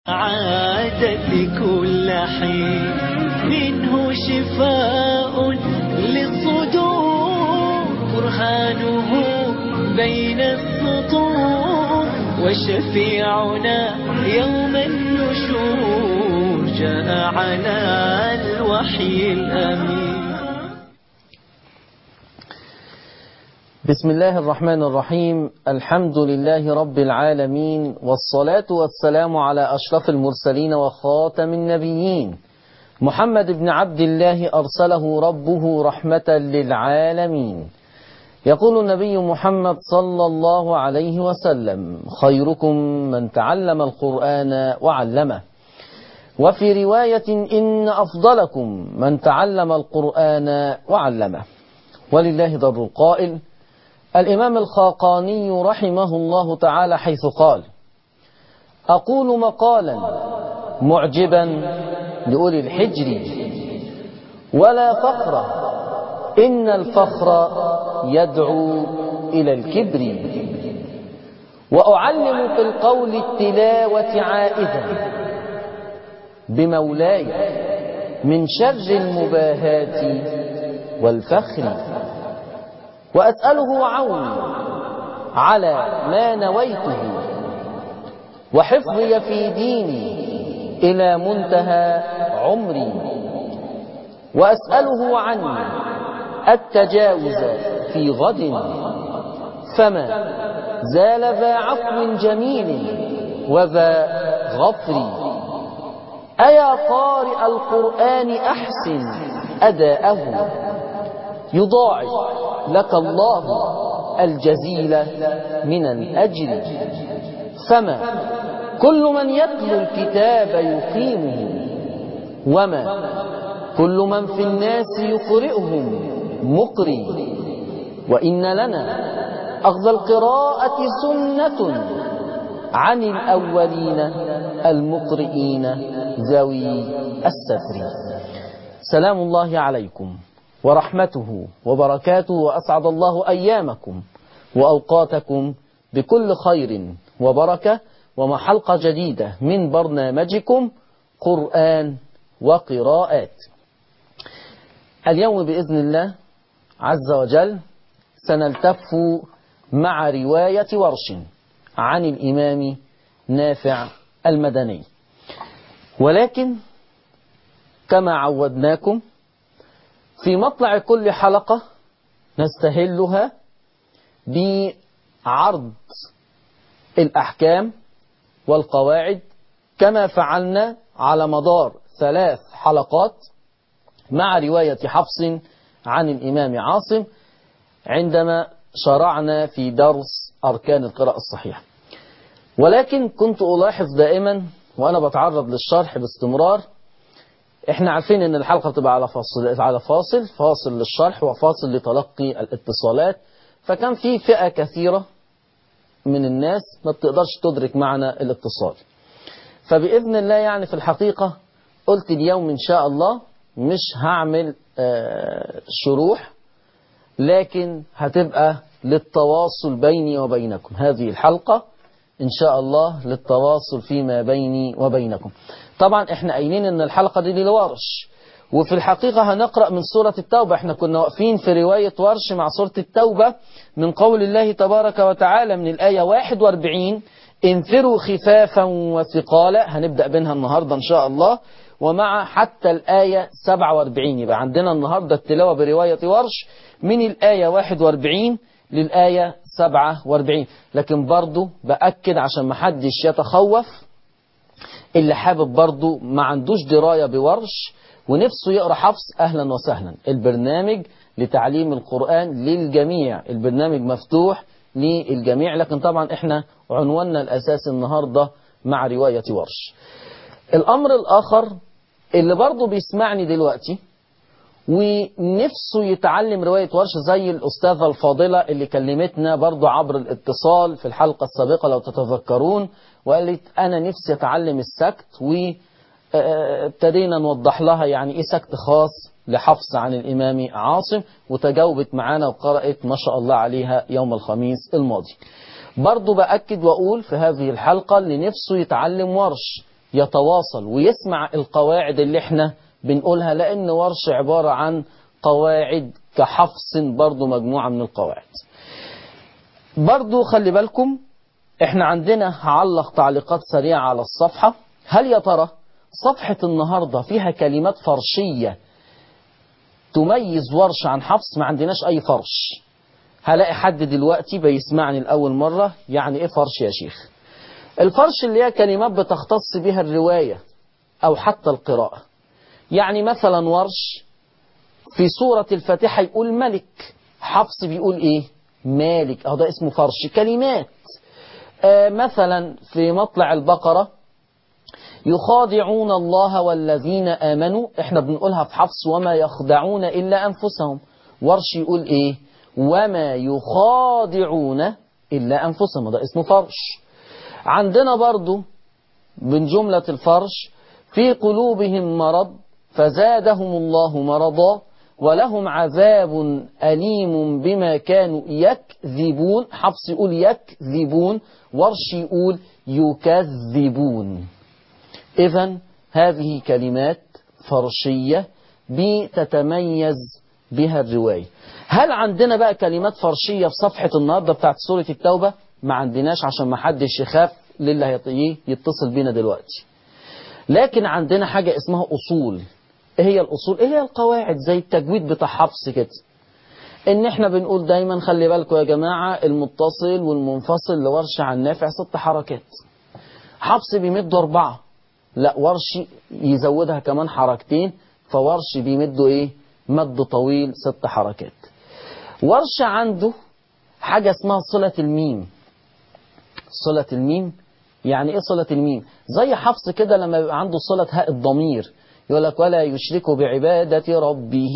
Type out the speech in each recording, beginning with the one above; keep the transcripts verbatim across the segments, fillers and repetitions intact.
عادت كل حين منه شفاء للصدور برهانه بين السطور وشفيعنا يوم النشور جاء على الوحي الأمين. بسم الله الرحمن الرحيم. الحمد لله رب العالمين، والصلاة والسلام على أشرف المرسلين وخاتم النبيين محمد بن عبد الله أرسله ربه رحمة للعالمين. يقول النبي محمد صلى الله عليه وسلم: خيركم من تعلم القرآن وعلمه. وفي رواية: إن أفضلكم من تعلم القرآن وعلمه. ولله در القائل الإمام الخاقاني رحمه الله تعالى حيث قال: أقول مقالا معجبا لأولي الحجر ولا فخر، إن الفخر يدعو إلى الكبر، وأعلم في القول التلاوة عائذا بمولاي من شر المباهات والفخر، وأسأله عون على ما نويته وحفظي في ديني إلى منتهى عمري، وأسأله عني التجاوز في غد، فما زال ذا عفو جميل وذا غفر. أيا قارئ القرآن أحسن أداءه، يضاعف لك الله الجزيل من الأجر. فما كل من يتلو الكتاب يقيمه، وما كل من في الناس يقرئهم مقري. وإن لنا أخذ القراءة سنة عن الأولين المقرئين ذوي الستر. سلام الله عليكم ورحمته وبركاته، وأسعد الله أيامكم وأوقاتكم بكل خير وبركة، ومع حلقة جديدة من برنامجكم قرآن وقراءات. اليوم بإذن الله عز وجل سنلتف مع رواية ورش عن الإمام نافع المدني، ولكن كما عودناكم في مطلع كل حلقة نستهلها بعرض الأحكام والقواعد كما فعلنا على مدار ثلاث حلقات مع رواية حفص عن الإمام عاصم عندما شرعنا في درس أركان القراءة الصحيحة. ولكن كنت ألاحظ دائما وأنا بتعرض للشرح باستمرار، احنا عارفين ان الحلقة بتبقى على فاصل على فاصل فاصل للشرح وفاصل لتلقي الاتصالات، فكان في فئة كثيرة من الناس ما بتقدرش تدرك معنا الاتصال. فبإذن الله يعني في الحقيقة قلت اليوم ان شاء الله مش هعمل آه شروح، لكن هتبقى للتواصل بيني وبينكم. هذه الحلقة إن شاء الله للتواصل فيما بيني وبينكم. طبعا احنا قايلين ان الحلقة دي للورش، وفي الحقيقة هنقرأ من سورة التوبة. احنا كنا واقفين في رواية ورش مع سورة التوبة من قول الله تبارك وتعالى من الآية واحد وأربعين: انفروا خفافا وثقالا. هنبدأ بينها النهاردة إن شاء الله، ومع حتى الآية سبعة وأربعين. يبقى عندنا النهاردة التلاوة برواية ورش من الآية واحد وأربعين للآية سبعة وأربعين. لكن برضو بأكد عشان محدش يتخوف، اللي حابب برضو ما عندوش دراية بورش ونفسه يقرأ حفص، أهلا وسهلا. البرنامج لتعليم القرآن للجميع، البرنامج مفتوح للجميع، لكن طبعا احنا عنواننا الأساسي النهاردة مع رواية ورش. الأمر الآخر اللي برضو بيسمعني دلوقتي ونفسه يتعلم رواية ورش زي الأستاذة الفاضلة اللي كلمتنا برضو عبر الاتصال في الحلقة السابقة لو تتذكرون، وقالت أنا نفسي أتعلم السكت، وابتدينا نوضح لها يعني إيه سكت خاص لحفص عن الإمام عاصم، وتجاوبت معانا وقرأت ما شاء الله عليها يوم الخميس الماضي. برضو بأكد وأقول في هذه الحلقة اللي نفسه يتعلم ورش يتواصل ويسمع القواعد اللي احنا بنقولها، لأن ورش عبارة عن قواعد كحفص برضو مجموعة من القواعد. برضو خلي بالكم احنا عندنا هعلق تعليقات سريعة على الصفحة. هل يا ترى صفحة النهاردة فيها كلمات فرشية تميز ورش عن حفص؟ ما عندناش أي فرش. هلاقي حد دلوقتي بيسمعني لأول مرة، يعني إيه فرش يا شيخ؟ الفرش اللي هي كلمات بتختص بها الرواية أو حتى القراءة. يعني مثلا ورش في سورة الفاتحة يقول ملك، حفص بيقول إيه؟ مالك، أهو ده اسمه فرش كلمات. آه مثلا في مطلع البقرة يخادعون الله والذين آمنوا، احنا بنقولها في حفص وما يخدعون إلا أنفسهم. ورش يقول إيه؟ وما يخادعون إلا أنفسهم، ده اسمه فرش. عندنا برضو من جملة الفرش في قلوبهم مرض فزادهم الله مرضا ولهم عذاب أليم بما كانوا يكذبون. حفص يقول يكذبون، ورش يقول يكذبون. إذن هذه كلمات فرشية بتتميز بها الرواية. هل عندنا بقى كلمات فرشية في صفحة النهاردة بتاعت سورة التوبة؟ ما عندناش، عشان ما حدش يخاف للي يتصل بينا دلوقتي. لكن عندنا حاجة اسمها أصول. ايه هي الأصول؟ ايه هي القواعد؟ زي التجويد بتاع حفص كده، ان احنا بنقول دايما خلي بالكم يا جماعة المتصل والمنفصل لورش عن نافع ست حركات. حفص بيمد أربعة، لا ورش يزودها كمان حركتين، فورش بيمدوا ايه؟ مد طويل ست حركات. ورش عنده حاجة اسمها صلة الميم. صلة الميم يعني ايه صلة الميم؟ زي حفص كده لما يبقى عنده صلة هاء الضمير يقول لك ولا يشرك بعبادة ربه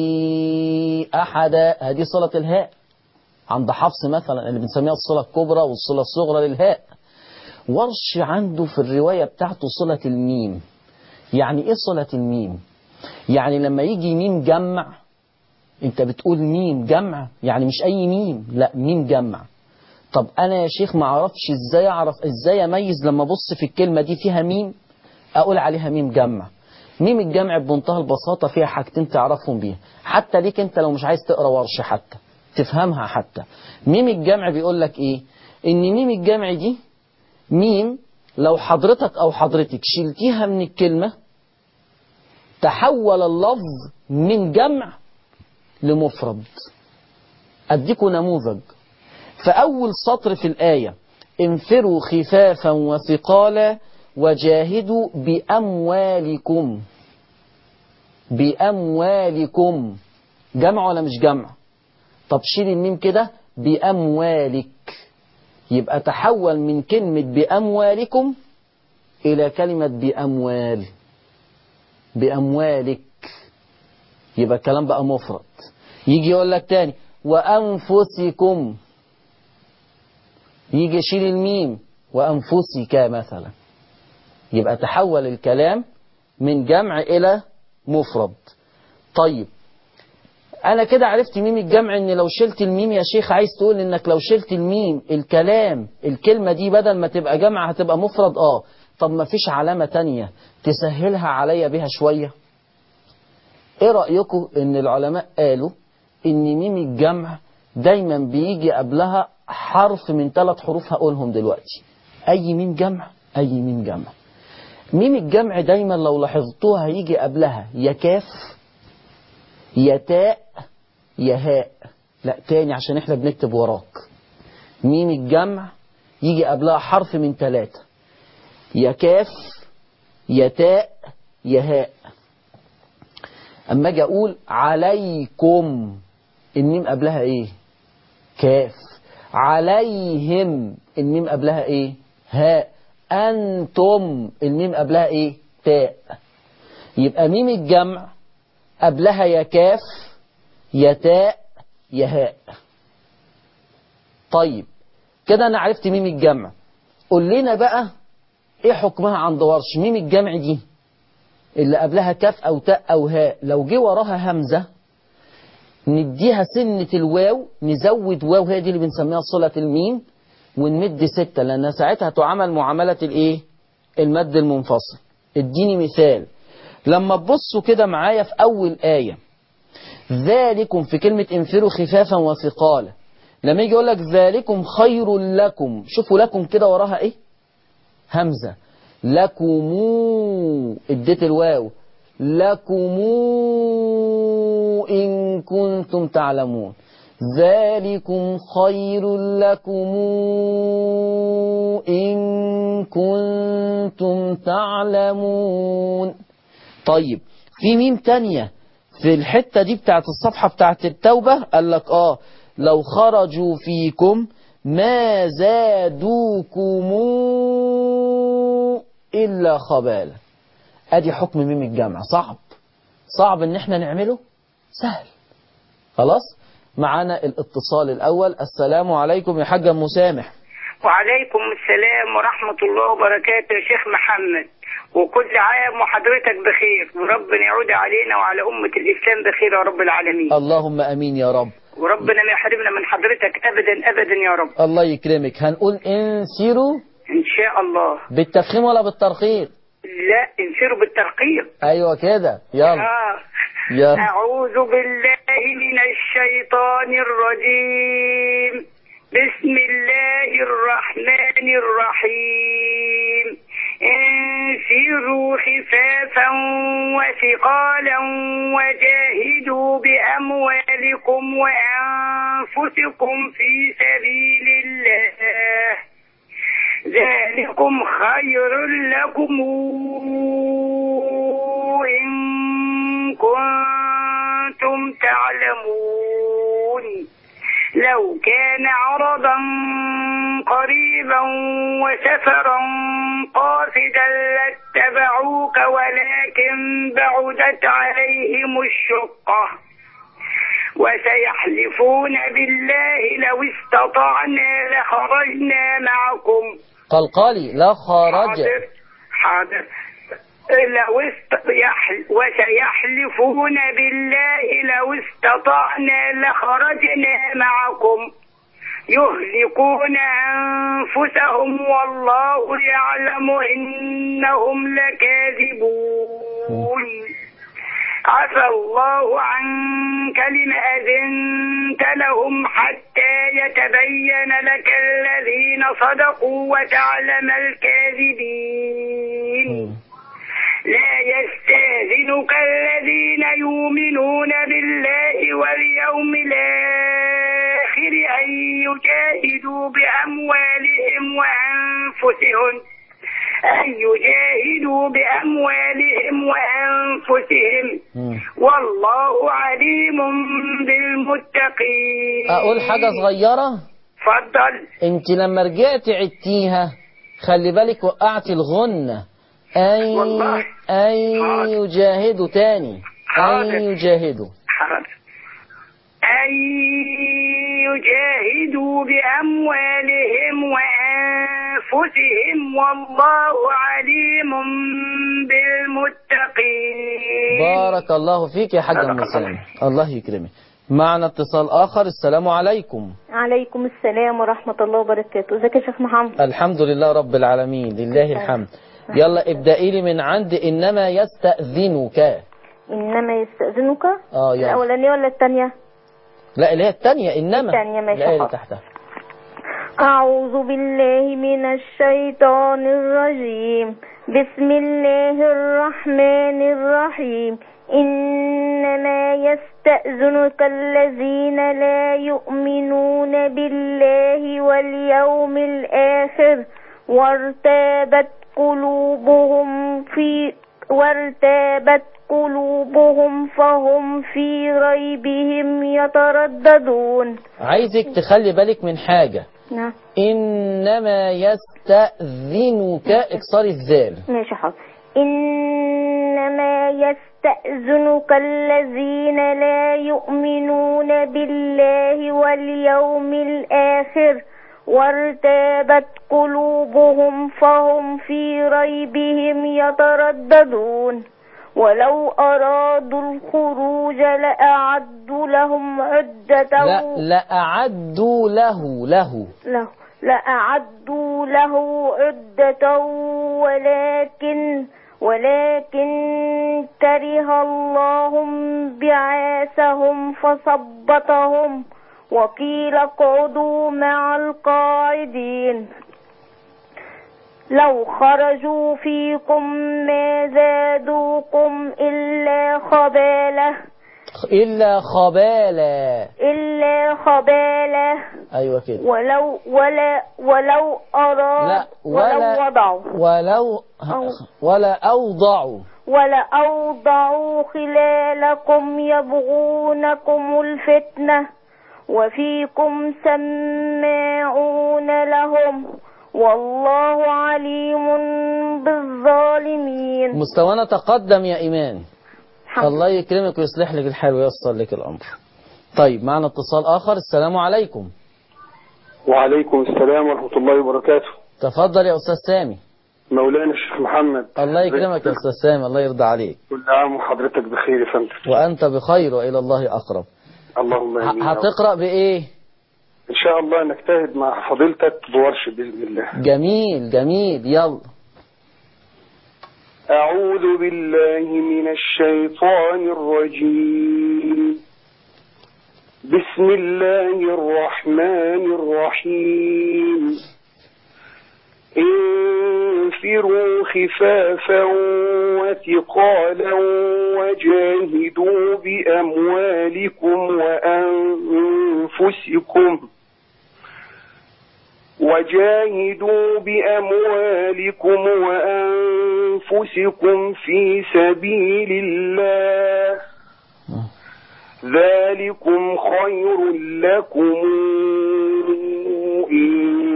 أحدا، هذه صلة الهاء عند حفص مثلا اللي بنسميها الصلة الكبرى والصلة الصغرى للهاء. ورش عنده في الرواية بتاعته صلة الميم. يعني ايه صلة الميم؟ يعني لما يجي ميم جمع انت بتقول ميم جمع، يعني مش اي ميم، لا ميم جمع. طب انا يا شيخ ما اعرفش ازاي اعرف ازاي اميز لما ابص في الكلمة دي فيها ميم اقول عليها ميم جمع؟ ميم الجمع بمنتهى البساطة فيها حاجتين تعرفهم بيها، حتى ليك انت لو مش عايز تقرا ورش حتى تفهمها. حتى ميم الجمع بيقول لك ايه؟ ان ميم الجمع دي ميم لو حضرتك او حضرتك شلتيها من الكلمة تحول اللفظ من جمع لمفرد. اديكوا نموذج. فاول سطر في الآية انفروا خفافا وثقالا وجاهدوا بأموالكم. بأموالكم جمع ولا مش جمع؟ طب شيل الميم كده بأموالك، يبقى تحول من كلمة بأموالكم إلى كلمة بأموال. بأموالك يبقى الكلام بقى مفرد. يجي يقول لك تاني وأنفسكم، يجي يشيل الميم وأنفسك مثلا، يبقى تحول الكلام من جمع إلى مفرد. طيب أنا كده عرفت ميم الجمع، إن لو شلت الميم يا شيخ عايز تقول إنك لو شلت الميم الكلام الكلمة دي بدل ما تبقى جمع هتبقى مفرد. آه طب ما فيش علامة تانية تسهلها عليا بها شوية؟ إيه رأيكم إن العلماء قالوا إن ميم الجمع دايما بيجي قبلها حرف من ثلاث حروف هقولهم دلوقتي. أي ميم جمع، أي ميم جمع. ميم الجمع دايما لو لاحظتوها هيجي قبلها يا كاف يا تاء يا هاء. لا تاني عشان احنا بنكتب وراك. ميم الجمع يجي قبلها حرف من ثلاثة، يا كاف يا تاء يا هاء. اما اجي اقول عليكم الميم قبلها ايه؟ كاف. عليهم الميم قبلها ايه؟ هاء. أنتم الميم قبلها إيه؟ تاء. يبقى ميم الجمع قبلها يا كاف يا تاء يا هاء. طيب كده أنا عرفت ميم الجمع. قول لنا بقى إيه حكمها عند ورش؟ ميم الجمع دي اللي قبلها كاف أو تاء أو هاء لو جه وراها همزة نديها سنة الواو، نزود واو، هي دي اللي بنسميها صلة الميم، ونمد ستة، لأنها ساعتها تعامل معاملة الإيه؟ المد المنفصل. اديني مثال. لما تبصوا كده معايا في أول آية، ذلكم في كلمة انفروا خفافا وثقالا، لما يجي يقول لك ذلكم خير لكم، شوفوا لكم كده وراها ايه؟ همزة. لكمو، اديت الواو، لكمو إن كنتم تعلمون. ذلكم خير لكم إن كنتم تعلمون. طيب في ميم تانية في الحتة دي بتاعت الصفحة بتاعت التوبة، قال لك اه لو خرجوا فيكم ما زادوكم إلا خبالا. ادي حكم ميم الجمع. صعب صعب ان احنا نعمله؟ سهل. خلاص معانا الاتصال الاول. السلام عليكم يا حاج ام مسامح. وعليكم السلام ورحمة الله وبركاته يا شيخ محمد، وكل عام وحضرتك بخير، وربنا يعود علينا وعلى أمة الإسلام بخير يا رب العالمين. اللهم امين يا رب. وربنا ما يحرمنا من حضرتك أبدا أبدا يا رب. الله يكرمك. هنقول انسروا إن شاء الله. بالتفخيم ولا بالترقيق؟ لا انسروا بالترقيق. ايوه كده يلا. آه. يلا. أعوذ بالله من الشيطان الرجيم. بسم الله الرحمن الرحيم. انفروا خفافا وثقالا وجاهدوا بأموالكم وأنفسكم في سبيل الله، ذلكم خير لكم إن كنتم تعلمون. لو كان عرضا قريبا وسفرا قاصدا لاتبعوك ولكن بعدت عليهم الشقة، وسيحلفون بالله لو استطعنا لخرجنا معكم. قلقالي لا خرج. حاضر حاضر. لو است... يحل... وسيحلفون بالله لو استطعنا لخرجنا معكم يهلكون أنفسهم والله يعلم إنهم لكاذبون. عفى الله عنك لما أذنت لهم حتى يتبين لك الذين صدقوا وتعلم الكاذبين. لا يستأذنك الذين يؤمنون بالله واليوم الآخر أن يجاهدوا بأموالهم وأنفسهم أن يجاهدوا بأموالهم وأنفسهم والله عليم بالمتقين. أقول حاجة صغيرة؟ اتفضل. أنت لما رجعت عدتيها خلي بالك وقعت الغنة. أن والله. أن يجاهدوا تاني. حاضر. أن يجاهدوا. حاضر. أن يجاهدوا بأموالهم وأنفسهم والله عليم بالمتقين. بارك الله فيك يا حاج أم سامي. الله يكرمك. معنا اتصال آخر. السلام عليكم. عليكم السلام ورحمة الله وبركاته. ازيك يا شيخ محمد؟ الحمد لله رب العالمين، لله الحمد. يلا ابدأي لي من عند إنما يستأذنك. إنما يستأذنك. اه يلا. الأولانية ولا الثانية؟ لا اللي هي الثانية. إنما الثانية ماشي. الآية اللي تحتها. أعوذ بالله من الشيطان الرجيم. بسم الله الرحمن الرحيم. إنما يستأذنك الذين لا يؤمنون بالله واليوم الآخر وارتابت قلوبهم في وارتابت قلوبهم فهم في ريبهم يترددون. عايزك تخلي بالك من حاجة. نعم. إنما يستأذنك اكسر الذال. ماشي حاضر. إنما يستأذنك الذين لا يؤمنون بالله واليوم الآخر وارتابت قلوبهم فهم في ريبهم يترددون. ولو أرادوا الخروج لأعدوا لهم عدة. لا لأعدوا له له له لأعدوا له عدة ولكن ولكن كره الله بعاثهم فثبطهم وقيل اقعدوا مع القاعدين. لو خرجوا فيكم ما زادوكم إلا خبالة إلا خبالة إلا خبالة أيوة كده. ولو ولا ولو أراد لا ولو ولا وضعوا ولو ولا أوضعوا ولا أوضعوا خلالكم يبغونكم الفتنة وفيكم سماعون لهم والله عليم بالظالمين. مستوانا تقدم يا إيمان. الله يكرمك ويصلح لك الحال وييسر لك الأمر. طيب معنا اتصال آخر. السلام عليكم. وعليكم السلام ورحمة الله وبركاته. تفضل يا أستاذ سامي. مولانا الشيخ محمد. الله يكرمك يا أستاذ سامي، الله يرضى عليك. كل عام وحضرتك بخير يا فندم. وأنت بخير وإلى الله أقرب. اللهم آمين. هتقرأ بإيه؟ إن شاء الله نجتهد مع فضيلتك بورش بإذن الله. جميل جميل يلا. أعوذ بالله من الشيطان الرجيم. بسم الله الرحمن الرحيم. انفروا خفافا وثقالا وجاهدوا بأموالكم وأنفسكم وجاهدوا بأموالكم وأنفسكم في سبيل الله ذلكم خير لكم إن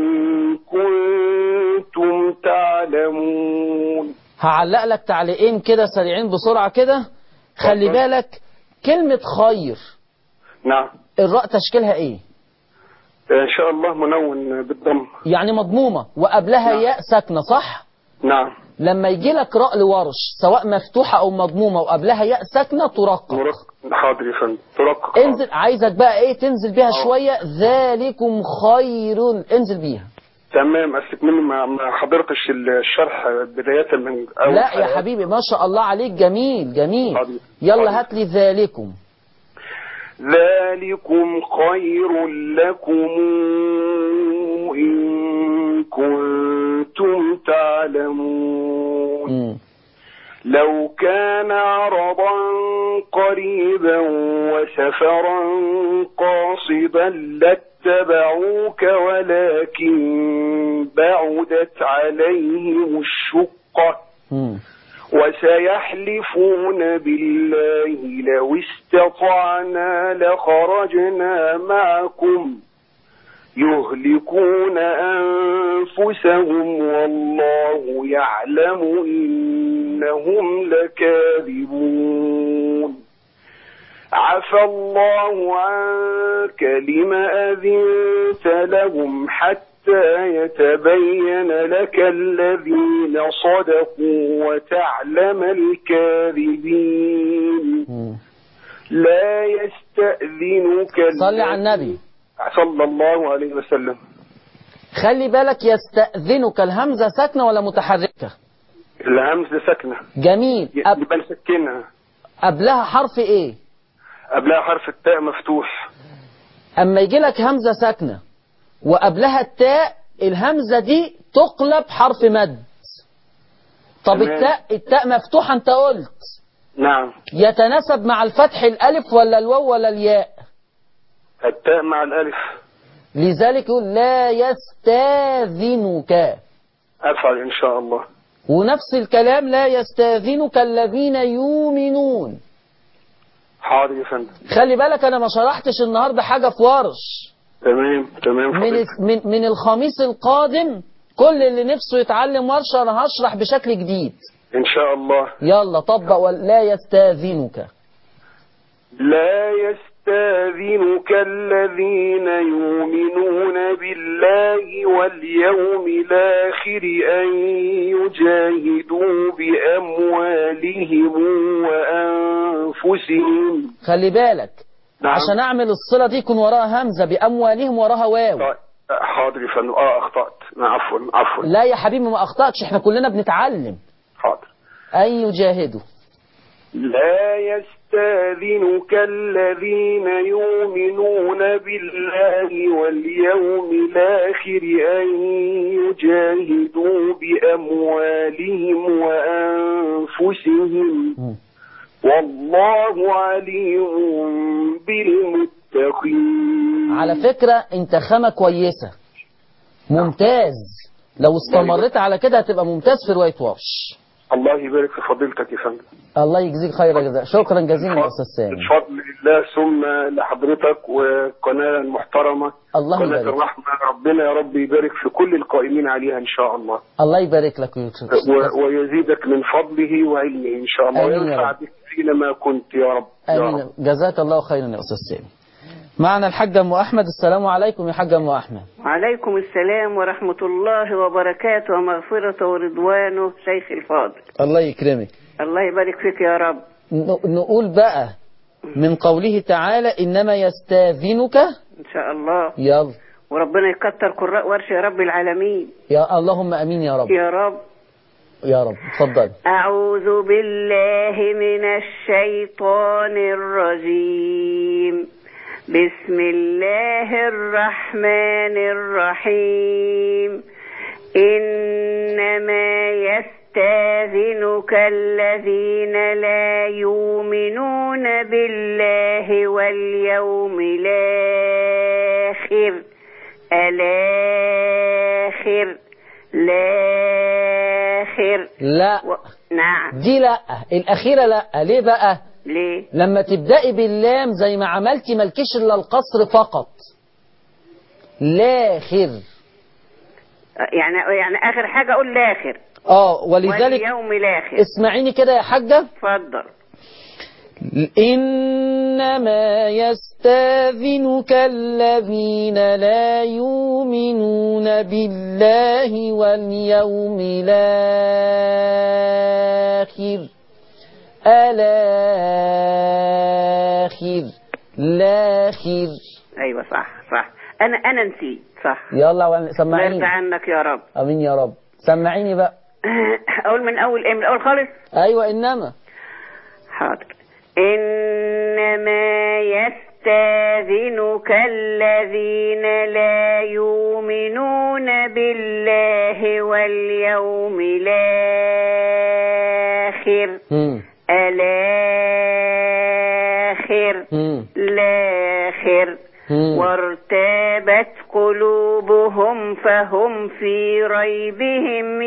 كنتم تعلمون. هعلق لك تعليقين كده سريعين بسرعة كده. خلي بالك كلمة خير. نعم. الراء تشكيلها ايه؟ ان شاء الله منون بالضم. يعني مضمومة وقبلها نعم. ياء ساكنة صح؟ نعم. لما يجي لك راء لورش سواء مفتوحة او مضمومة وقبلها ياء ساكنة ترقق. حاضر يا فندم ترقق. انزل عايزك بقى ايه تنزل بيها أوه. شوية. ذلكم خير انزل بيها. تمام. أسلك مني ما حضرتش الشرح بداية من أول لا حلقات. يا حبيبي ما شاء الله عليك جميل جميل. حاضر. يلا هات لي ذلكم. ذلكم خير لكم إن كنتم تعلمون. م. لو كان عرضا قريبا وسفرا قاصدا لاتبعوك ولكن بعدت عليهم الشقة وسيحلفون بالله لو استطعنا لخرجنا معكم يهلكون أنفسهم والله يعلم إنهم لكاذبون. عفى الله عنك لما أذنت لهم حتى يتبين لك الذين صدقوا وتعلم الكاذبين. لا يستأذنك. صلي على النبي صلى الله عليه وسلم. خلي بالك يستأذنك الهمزة ساكنة ولا متحركة؟ الهمزة ساكنة. جميل. أب... يبقى نسكنها. قبلها حرف ايه؟ قبلها حرف التاء مفتوح. اما يجي لك همزة ساكنة وقبلها التاء الهمزة دي تقلب حرف مد. طب تمام. التاء التاء مفتوحة انت قلت. نعم. يتناسب مع الفتح الالف ولا الواو ولا الياء؟ التاء مع الالف. لذلك يقول لا يستاذنك. افعل ان شاء الله. ونفس الكلام لا يستاذنك الذين يؤمنون. حاضر يا فندم. خلي بالك انا ما شرحتش النهارده حاجه في ورش. تمام تمام. من من من الخميس القادم كل اللي نفسه يتعلم ورشه انا هشرح بشكل جديد ان شاء الله. يلا طبق. ولا يستاذنك. لا يستاذنك الذين يؤمنون بالله واليوم الآخر أن يجاهدوا بأموالهم وأنفسهم. خلي بالك. نعم. عشان أعمل الصلة دي يكون وراها همزة بأموالهم وراها واو. حاضر يا فندم. اه اخطأت، عفوا عفوا. لا يا حبيبي ما أخطأتش، احنا كلنا بنتعلم. حاضر. أن يجاهدوا. لا يستاذنك الذين يؤمنون بالله واليوم الآخر أن يجاهدوا بأموالهم وأنفسهم م. والله عليم بالمتقين. على فكرة انت خامة كويسة، ممتاز. لو استمرت على كده هتبقى ممتاز في رواية ورش. الله يبارك في فضيلتك يا فندم. الله يجزيك خير جزاء. شكرا جزيلا يا أستاذ سامي. بفضل الله ثم لحضرتك والقناة المحترمة الله قناة يبارك. الرحمة. ربنا يا رب يبارك في كل القائمين عليها إن شاء الله. الله يبارك لك ويكرمك. و- ويزيدك من فضله وعلمه إن شاء الله، آمين يا وينفع رب. بك فينا ما كنت يا رب. يا آمين. رب. جزاك الله خيرا يا أستاذ سامي. معنا الحاج أم أحمد. السلام عليكم يا حاج أم أحمد. وعليكم السلام ورحمة الله وبركاته ومغفرة ورضوانه شيخ الفاضل. الله يكرمك. الله يبارك فيك يا رب. ن- نقول بقى من قوله تعالى إنما يستاذنك. إن شاء الله. يلا. وربنا يكتر قراء ورش يا رب العالمين. يا اللهم أمين يا رب. يا رب. يا رب اتفضل. أعوذ بالله من الشيطان الرجيم. بسم الله الرحمن الرحيم. إنما يستاذنك الذين لا يؤمنون بالله واليوم الآخر. الآخر الآخر. لا و... نعم. دي لا، الأخيرة لا. ليه بقى؟ ليه؟ لما تبدأي باللام زي ما عملتي ملكش إلا القصر فقط. لاخر. يعني يعني آخر حاجة أقول لاخر. اه ولذلك واليوم الآخر. اسمعيني كده يا حاجة. اتفضل. إنما يستاذنك الذين لا يؤمنون بالله واليوم الآخر. الآخر الآخر. أيوة صح صح. أنا أنا نسيت صح. يلا الله سمعيني. يرضى عنك يا رب. امين يا رب. سمعيني بقى. أقول من أول إيه؟ من الأول خالص. ايوه انما. حاضر. إنما يستاذنك الذين لا يؤمنون بالله واليوم الآخر. مم. الآخر مم. الآخر. مم. وارتابت قلوبهم فهم في ريبهم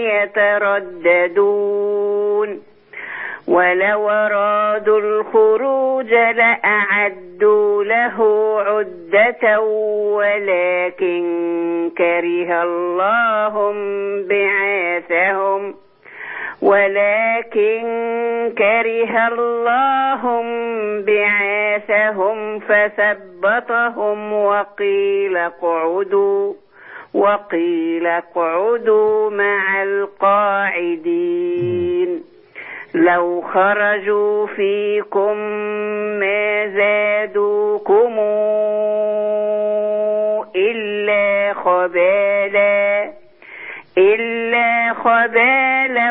يترددون. ولو أرادوا الخروج لأعدوا له عدة ولكن كره الله بعاثهم ولكن كره الله بعاثهم فثبطهم وقيل اقعدوا وقيل اقعدوا مع القاعدين. لو خرجوا فيكم ما زادوكم إلا خبالا إلا خبالا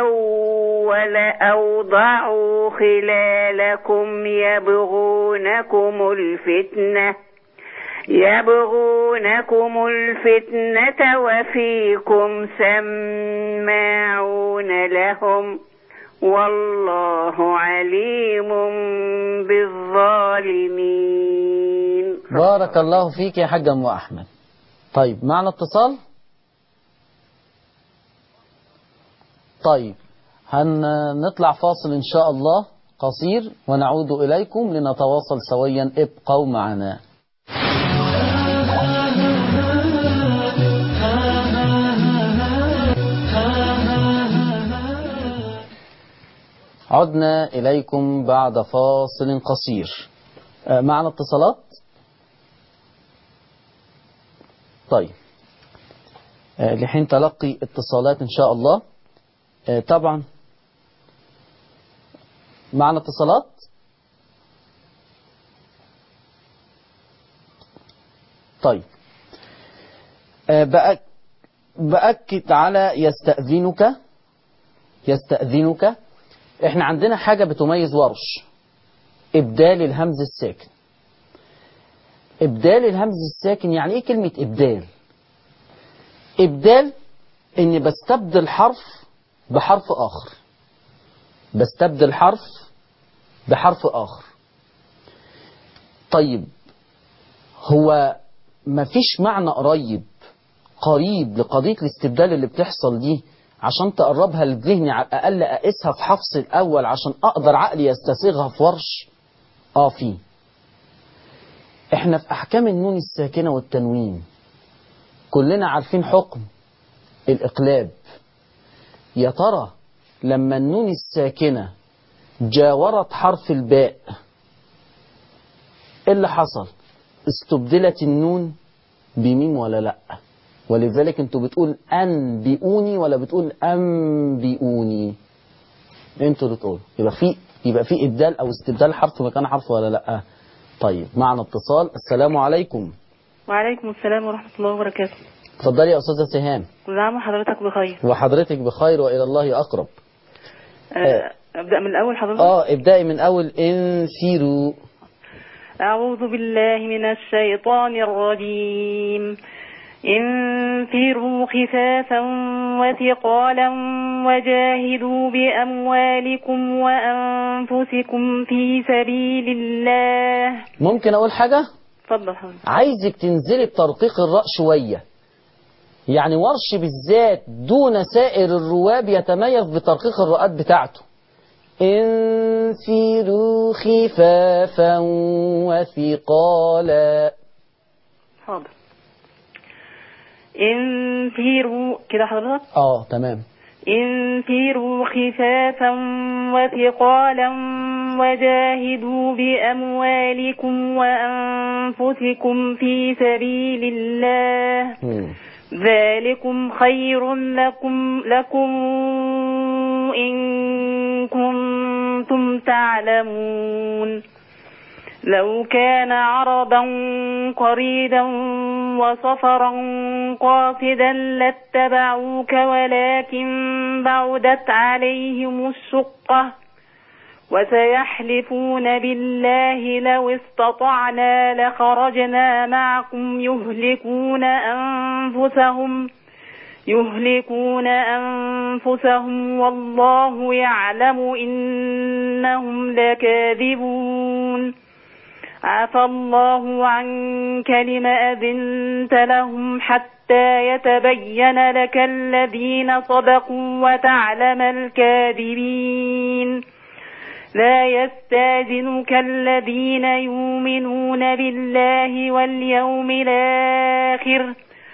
ولأوضعوا خلالكم يبغونكم الفتنة يبغونكم الفتنة وفيكم سماعون لهم والله عليم بالظالمين. بارك الله فيك يا حاج أم أحمد. طيب معنا اتصال. طيب هنطلع فاصل إن شاء الله قصير ونعود إليكم لنتواصل سويا. ابقوا معنا. عدنا إليكم بعد فاصل قصير. معنا اتصالات. طيب لحين تلقي اتصالات إن شاء الله. طبعا معنا اتصالات. طيب بأك بأكد على يستأذنك. يستأذنك احنا عندنا حاجة بتميز ورش، إبدال الهمز الساكن. إبدال الهمز الساكن يعني إيه كلمة إبدال؟ إبدال إني بستبدل حرف بحرف آخر، بستبدل حرف بحرف آخر. طيب هو مفيش معنى قريب قريب لقضية الاستبدال اللي بتحصل دي عشان تقربها لذهني على الأقل أقيسها في حفص الأول عشان أقدر عقلي يستسيغها في ورش؟ آه في. إحنا في أحكام النون الساكنة والتنوين كلنا عارفين حكم الإقلاب. يا ترى لما النون الساكنة جاورت حرف الباء إيه اللي حصل؟ استبدلت النون بميم ولا لأ؟ ولذلك انتوا بتقول أنبئوني ولا بتقول أنبئوني؟ انتوا اللي تقولوا. يبقى في يبقى في إبدال أو استبدال حرف مكان حرف ولا لأ؟ طيب معنا اتصال. السلام عليكم. وعليكم السلام ورحمة الله وبركاته. اتفضلي يا أستاذة سهام. كل عام وحضرتك بخير. وحضرتك بخير وإلى الله أقرب. أه أبدأ من الأول حضرتك؟ اه ابدأي من أول. انفروا. أعوذ بالله من الشيطان الرجيم. انفروا خفافا وثقالا وجاهدوا بأموالكم وأنفسكم في سبيل الله. ممكن أقول حاجة؟ اتفضل حضرتك. عايزك تنزلي بترقيق الراء شوية، يعني ورش بالذات دون سائر الرواه بيتميز بترقيق الراءات بتاعته. انفروا خفافا وثقالا. حاضر. انفروا كده حضرتك؟ اه تمام. انفروا خفافا وثقالا وجاهدوا بأموالكم وأنفسكم في سبيل الله. م. ذلكم خير لكم لكم إن كنتم تعلمون. لو كان عرضا قريبا وسفرا قاصدا لاتبعوك ولكن بعدت عليهم الشقة وسيحلفون بالله لو استطعنا لخرجنا معكم يهلكون أنفسهم يهلكون أنفسهم والله يعلم إنهم لكاذبون. عفى الله عنك لم أذنت لهم حتى يتبين لك الذين صدقوا وتعلم الكاذبين. لا يستأذنك الذين يؤمنون بالله واليوم الآخر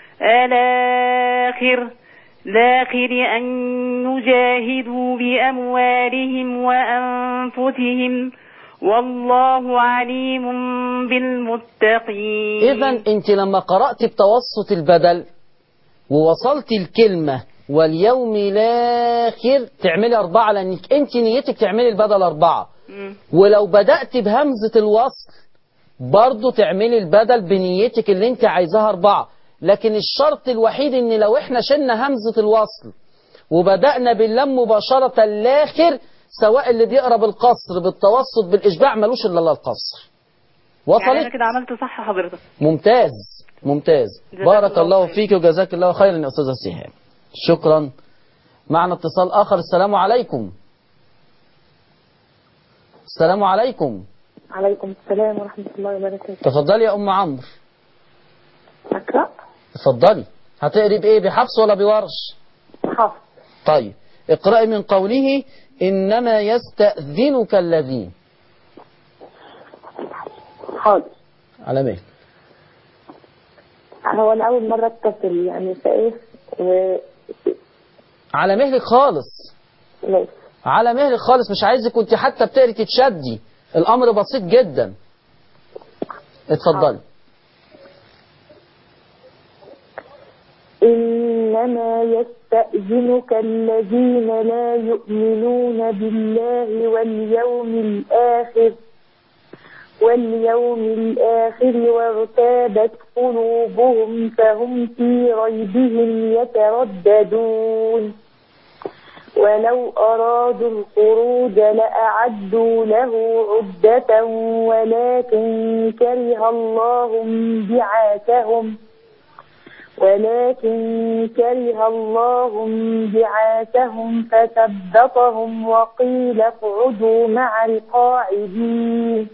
الآخر الآخر أن يجاهدوا بأموالهم وأنفسهم والله عليم بالمتقين. إذن أنت لما قرأت بتوسط البدل ووصلت الكلمة واليوم الآخر تعملي أربعة لأنك أنت نيتك تعملي البدل أربعة. م. ولو بدأت بهمزة الوصل برضو تعملي البدل بنيتك اللي أنت عايزاها أربعة. لكن الشرط الوحيد إن لو إحنا شلنا همزة الوصل وبدأنا باللام مباشرة الآخر سواء اللي بيقرأ بالقصر بالتوسط بالإشباع ملوش إلا القصر. وصلت؟ يعني أنا كده عملت صح حضرتك. ممتاز ممتاز. بارك الله فيك وجزاك الله خيرا يا أستاذة سهام. شكرا. معنا اتصال آخر. السلام عليكم. السلام عليكم. عليكم السلام ورحمة الله وبركاته. تفضلي يا أم عمرو. أقرأ؟ تفضلي. هتقري بإيه؟ بحفص ولا بورش؟ حفص. طيب اقرأي من قوله إنما يستأذنك الذين. حاضر. على مين؟ هو أنا أول مرة أتصل يعني فإيه و... على مهلك خالص. ليه؟ على مهلك خالص مش عايزك كنت حتى بتقري تتشدي. الأمر بسيط جدا. اتفضلي. إنما يستأذنك الذين لا يؤمنون بالله واليوم الآخر واليوم الآخر وارتابت قلوبهم فهم في ريبهم يترددون ولو أرادوا الخروج لأعدوا له عدة ولكن كره الله بعاثهم ولكن كره الله بعاثهم فثبطهم وقيل اقعدوا مع القاعدين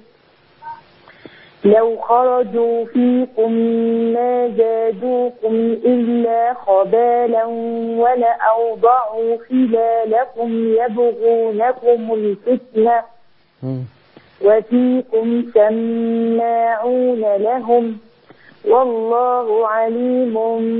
لو خرجوا فيكم ما زادوكم إلا خبالا ولأوضعوا خلالكم يبغونكم الفتنة وفيكم سماعون لهم والله عليم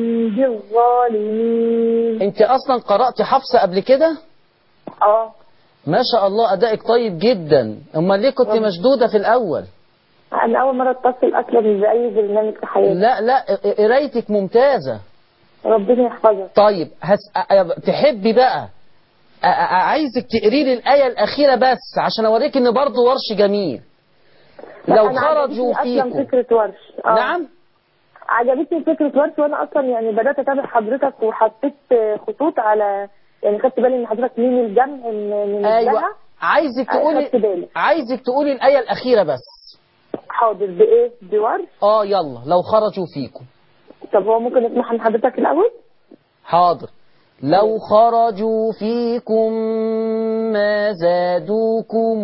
بالظالمين. انت اصلا قرأت حفص قبل كده؟ اه ما شاء الله ادائك طيب جدا. امال ليه كنت مشدودة في الاول؟ انا اول مرة اتصل اصلا بأي برنامج في حياتي. لا لا قرايتك ممتازة. ربنا يحفظك. طيب هس... تحبي بقى أ... أ... عايزك تقري لي الآية الأخيرة بس عشان اوريك ان برضه ورش جميل. لو خرجوا فيكم اصلا فكرة ورش. آه. نعم عجبتني فكرة ورش وانا اصلا يعني بدأت اتابع حضرتك وحطيت خطوط على يعني خدت بالي ان حضرتك مين الجمع من ايوه الجمع. عايزك تقولي عايزك تقولي الآية الأخيرة بس. حاضر. بايه؟ بورش. اه يلا لو خرجوا فيكم. طب هو ممكن نسمعها من حضرتك الاول؟ حاضر. لو خرجوا فيكم ما زادوكم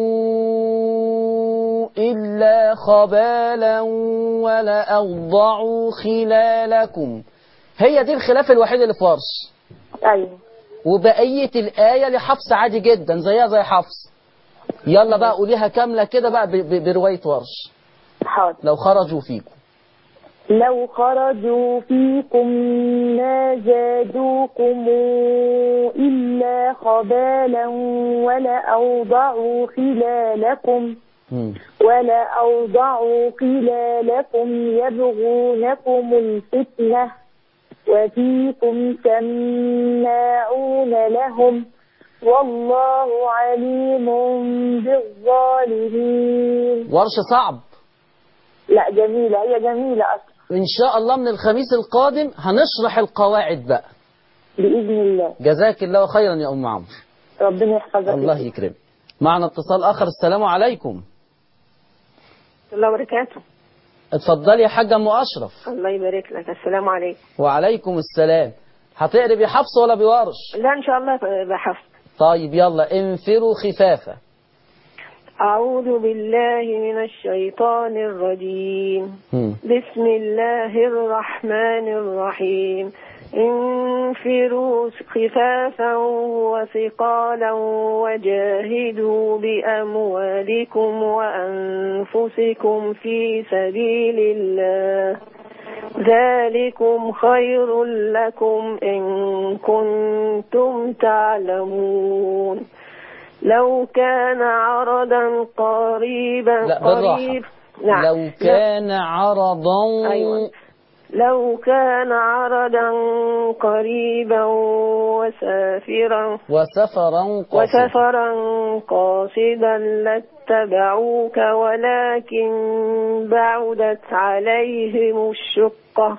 إلا خبالا ولأوضعوا خلالكم. هي دي الخلاف الوحيد اللي في ورش. ايوه. وبقية الآية لحفص عادي جدا زيها زي حفص. يلا بقى قوليها كاملة كده بقى برواية ورش. حاضر. لو خرجوا فيكم لو خرجوا فيكم ما زادوكم إلا خبالا ولأوضعوا خلالكم ولأوضعوا خلالكم يبغونكم الفتنة وفيكم سماعون لهم والله عليم بالظالمين. ورش صعب. لا جميلة، هي جميلة أصلا. إن شاء الله من الخميس القادم هنشرح القواعد بقى بإذن الله. جزاك الله خيرا يا أم عمرو. ربنا يحفظك. الله يكرمك. معنا اتصال آخر. السلام عليكم. الله وبركاته. اتفضلي يا حاجة أم أشرف. الله يبارك لك. السلام عليكم. وعليكم السلام. هتقري بحفص ولا بورش؟ لا إن شاء الله بحفص. طيب يلا انفروا خفافة. أعوذ بالله من الشيطان الرجيم. م. بسم الله الرحمن الرحيم. انفروا خفافا وثقالا وجاهدوا بأموالكم وأنفسكم في سبيل الله ذلكم خير لكم إن كنتم تعلمون. لو كان عرضا قريبا قريب نعم. لو كان عرضا أيوة. لو كان عرضا قريبا وسافرا وسفرا قاصدا وسفرا قاصدا لاتبعوك ولكن بعدت عليهم الشقة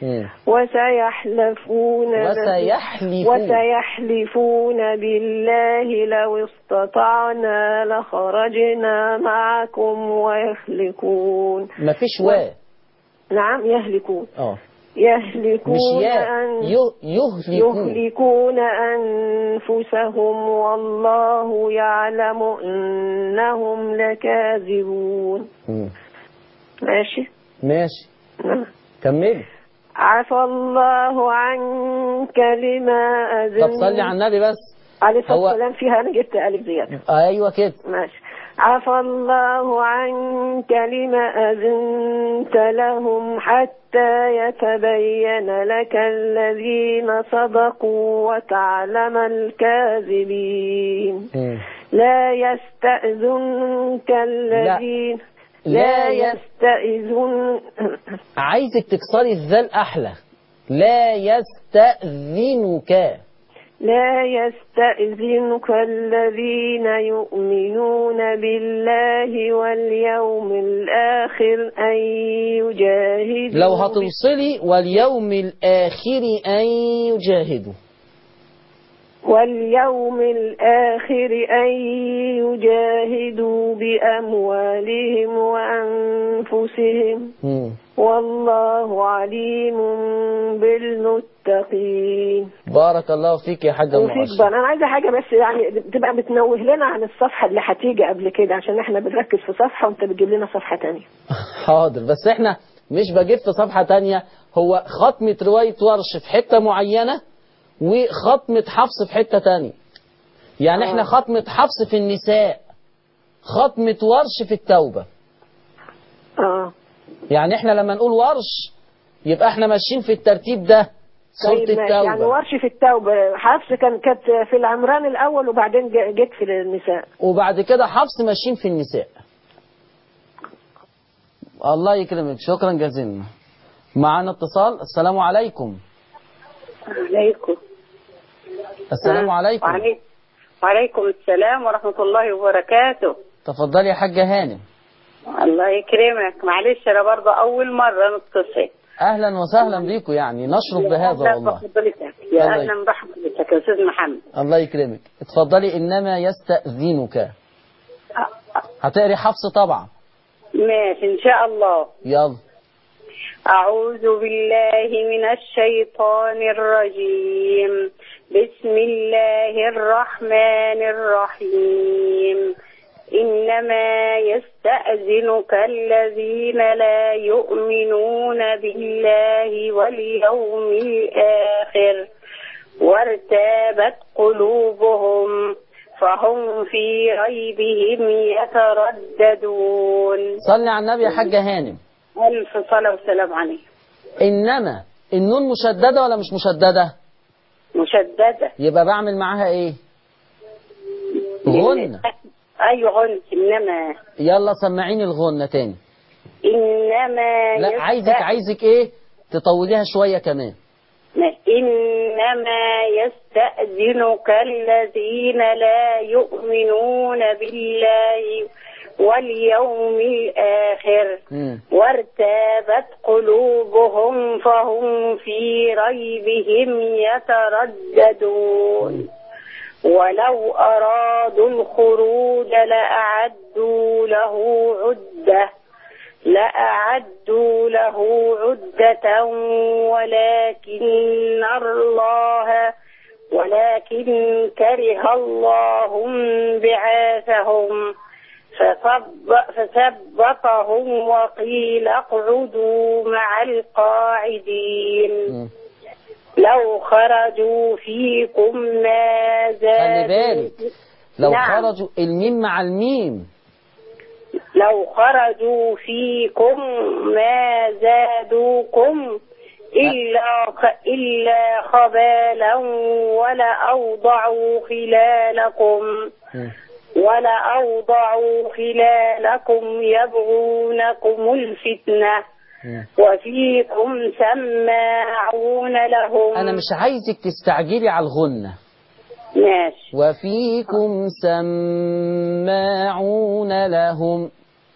وسيحلفون وسيحلفون وسيحلفون بالله لو استطعنا لخرجنا معكم ويهلكون. مفيش و نعم يهلكون. اه يهلكون أن يهلكون. يهلكون أنفسهم والله يعلم إنهم لكاذبون. م. ماشي ماشي نعم. كملي. عفى الله عنك لما أذنت. طب صلي على النبي بس. عليه الصلاة والسلام. فيها أنا جبت ألف زيادة. أيوة كده. ماشي. عفى الله عنك لما أذنت لهم حتى يتبين لك الذين صدقوا وتعلم الكاذبين. م. لا يستأذنك الذين لا, لا يستأذن. عايزك تكسري الذال أحلى. لا يستأذنك. لا يستأذنك الذين يؤمنون بالله واليوم الآخر أن يجاهدوا. لو هتوصلي واليوم الآخر أن يجاهدوا. واليوم الآخر أن يجاهدوا بأموالهم وأنفسهم م. والله عليم بالمتقين. بارك الله فيك يا حاجة أم أشرف. أنا عايزة حاجة بس يعني تبقى بتنوه لنا عن الصفحة اللي هتيجي قبل كده، عشان احنا بنركز في صفحة وانت بتجيب لنا صفحة تانية. حاضر، بس احنا مش بجيب في صفحة تانية، هو ختمة رواية ورش في حتة معينة وختمة حفص في حتة تانية. يعني آه. احنا ختمة حفص في النساء، ختمة ورش في التوبة. اه يعني احنا لما نقول ورش يبقى احنا ماشيين في الترتيب ده. سورة طيب التوبة يعني ورش في التوبة، حفص كان كانت في العمران الأول وبعدين جت في النساء، وبعد كده حفص ماشيين في النساء. الله يكرمك، شكرا جزيلا. معانا اتصال. السلام عليكم. عليكم السلام عليكم. وعليكم وعليكم السلام ورحمة الله وبركاته. تفضلي يا حاجة هانم. الله يكرمك، معلش أنا برضه أول مرة نتصل. أهلا وسهلا بيكم، يعني نشرف بهذا والله. يا أهلا بحضرتك يا أستاذ محمد. الله يكرمك، اتفضلي. إنما يستأذنك. هتقري حفص طبعا. ماشي إن شاء الله. يلا. أعوذ بالله من الشيطان الرجيم. بسم الله الرحمن الرحيم. إنما يستأذنك الذين لا يؤمنون بالله واليوم الآخر وارتابت قلوبهم فهم في ريبهم يترددون. صلي على النبي يا حاجة هانم. ألف صلاة وسلام عليه. إنما النون مشددة ولا مش مشددة؟ مشددة. يبقى بعمل معاها إيه؟ غنة. أيوة غنة. إنما. يلا سمعيني الغنة تاني. إنما. لا عايزك عايزك إيه؟ تطوليها شوية كمان. إنما يستأذنك الذين لا يؤمنون بالله واليوم الآخر م. وارتابت قلوبهم فهم في ريبهم يترددون م. ولو أرادوا الخروج لأعدوا له عدة لأعدوا له عدة ولكن الله ولكن كره الله بعاثهم فثبطهم وقيل اقعدوا مع القاعدين م. لو خرجوا فيكم ما زادوا. خلي بالك لو نعم. خرجوا الميم مع الميم. لو خرجوا فيكم ما زادوكم إلا إلا خبالا ولا أوضعوا خلالكم ولا أوضعوا خلالكم يبغونكم الفتنة وفيكم سماعون لهم. أنا مش عايزك تستعجلي على الغنة. ماشي. وفيكم سماعون لهم.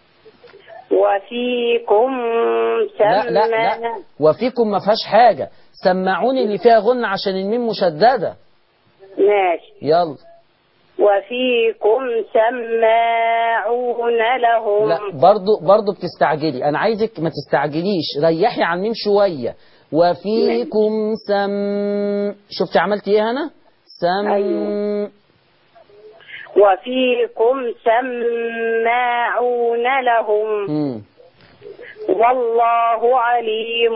وفيكم سماعون. لا لا لا وفيكم ما فيهاش حاجة، سماعون اللي فيها غنة عشان الميم مشددة. ماشي. يلا. وفيكم سماعون لهم. لا برضو برضو بتستعجلي، أنا عايزك ما تستعجليش، ريحي على الميم شوية. وفيكم سم. شفتي عملتي إيه هنا؟ سم. أيوه. وفيكم سماعون لهم م. والله عليم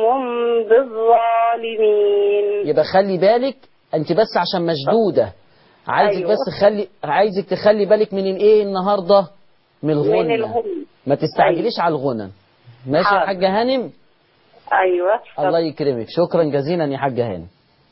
بالظالمين. يبقى خلي بالك انت بس عشان مشدودة، عايزك أيوه. بس خلي عايزك تخلي بالك من الايه النهارده، من الغنى، من الغنى. ما تستعجليش أيوه. على الغنى. ماشي يا حاجة هانم. ايوه الله يكرمك، شكرا جزيلا يا حاجة هانم.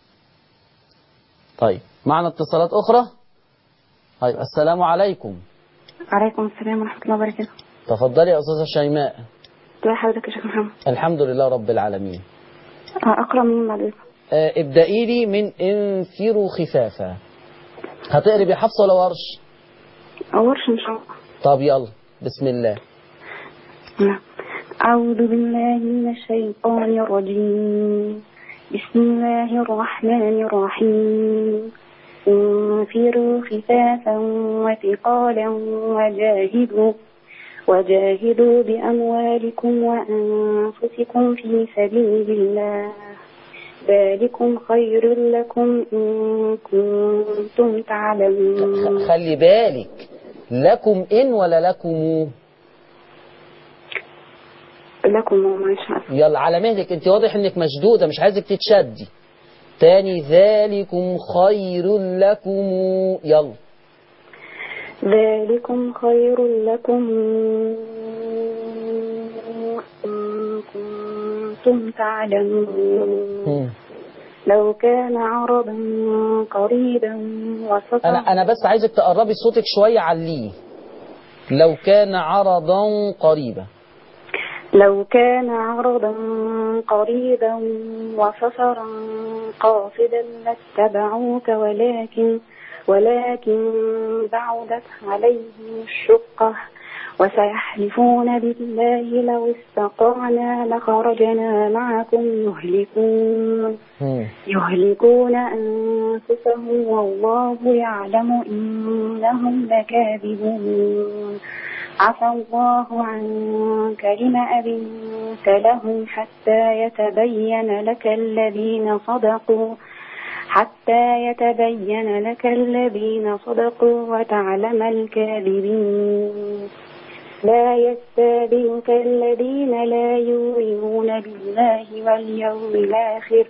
طيب معنا اتصالات اخرى. طيب السلام عليكم. وعليكم السلام ورحمة الله وبركاته. تفضلي يا أستاذة شيماء. ازي حضرتك يا شيخ محمد؟ الحمد لله رب العالمين. أقرأ مين بعد إذنك؟ آه ابدأي لي من انفروا خفافا. هتقري بحفص ولا ورش؟ ورش إن شاء الله. طب يلا بسم الله. نعم. أعوذ بالله من الشيطان الرجيم. بسم الله الرحمن الرحيم. انفروا خفافا وثقالا وجاهدوا وجاهدوا بأموالكم وأنفسكم في سبيل الله ذلكم خير لكم إن كنتم تعلمون. خلي بالك، لكم إن ولا لكم؟ لكم ما شاء. يلا على مهلك، انت واضح انك مشدودة مش عايزك تتشدي. تاني ذلكم خير لكم. يلا. ذلكم خير لكم إن كنتم تعلمون. لو كان عرضا قريبا وسطا. أنا أنا بس عايزك تقربي صوتك شوية عليه. لو كان عرضا قريبا. لو كان عرضا قريبا وسفرا قاصدا لاتبعوك ولكن ولكن بعدت عليهم الشقة وسيحلفون بالله لو استطعنا لخرجنا معكم يهلكون يهلكون أنفسهم والله يعلم إنهم لكاذبون. عفى الله عنك لما أذنت لهم حتى يتبين لك الذين صدقوا حتى يتبين لك الذين صدقوا وتعلم الكاذبين. لا يستأذنك الذين لا يؤمنون بالله واليوم الآخر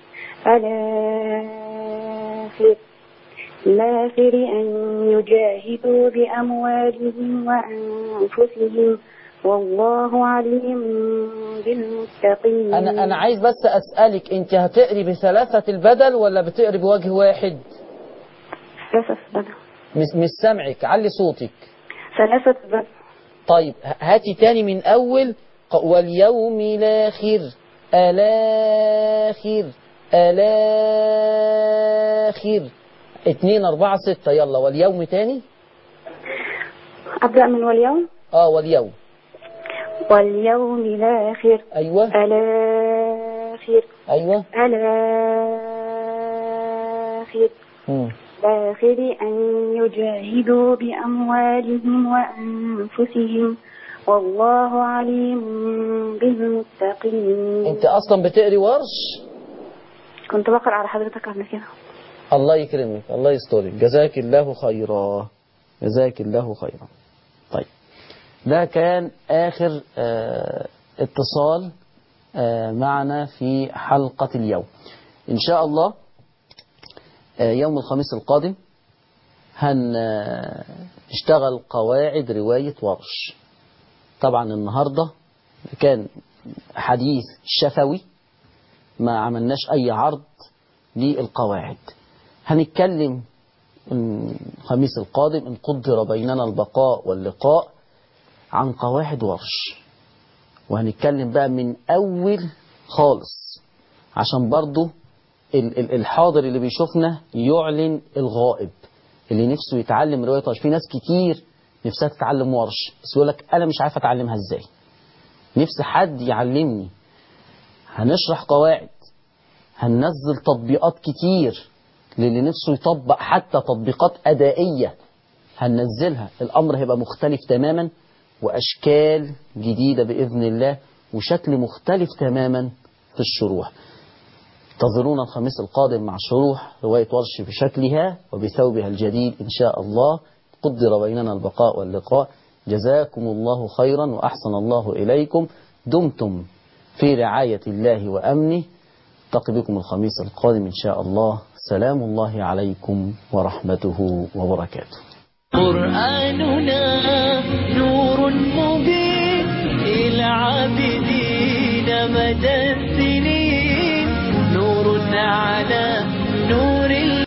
الآخر الآخر أن يجاهدوا بأموالهم وأنفسهم والله عليم بالمتقين. أنا أنا عايز بس أسألك، أنت هتقري بثلاثة البدل ولا بتقري بوجه واحد؟ ثلاثة البدل. مش مش سامعك، علي صوتك. ثلاثة البدل. طيب هاتي تاني من أول. واليوم الآخر الآخر الآخر اتنين أربعة ستة. يلا واليوم تاني. أبدأ من واليوم. اه واليوم. واليوم الآخر. أيوة. الآخر. أيوة. الآخر. مم. الآخر أن يجاهدوا بأموالهم وأنفسهم والله عليم بالمتقين. أنت أصلا بتقري ورش؟ كنت بقرأ على حضرتك قبل كده. الله يكرمك، الله يسترك، جزاك الله خيرا، جزاك الله خيرا. طيب ده كان آخر آه اتصال آه معنا في حلقة اليوم. إن شاء الله آه يوم الخميس القادم هنشتغل قواعد رواية ورش. طبعا النهاردة كان حديث شفوي، ما عملناش أي عرض للقواعد. هنتكلم الخميس القادم إن قدر بيننا البقاء واللقاء عن قواعد ورش، وهنتكلم بقى من أول خالص عشان برضو الحاضر اللي بيشوفنا يعلن الغائب اللي نفسه يتعلم رواية ورش. في ناس كتير نفسها تتعلم ورش بس يقول لك أنا مش عارف أتعلمها إزاي، نفسي حد يعلمني. هنشرح قواعد، هننزل تطبيقات كتير للي نفسه يطبق حتى تطبيقات أدائية هننزلها. الأمر هيبقى مختلف تماما وأشكال جديدة بإذن الله وشكل مختلف تماما في الشروح. انتظرونا الخميس القادم مع شروح رواية ورش بشكلها وبثوبها الجديد إن شاء الله. قدر بيننا البقاء واللقاء. جزاكم الله خيرا وأحسن الله إليكم. دمتم في رعاية الله وأمنه. التقي بكم الخميس القادم إن شاء الله. سلام الله عليكم ورحمته وبركاته. قرآننا نور مبين إلى عابدين مدى السنين، نور على نور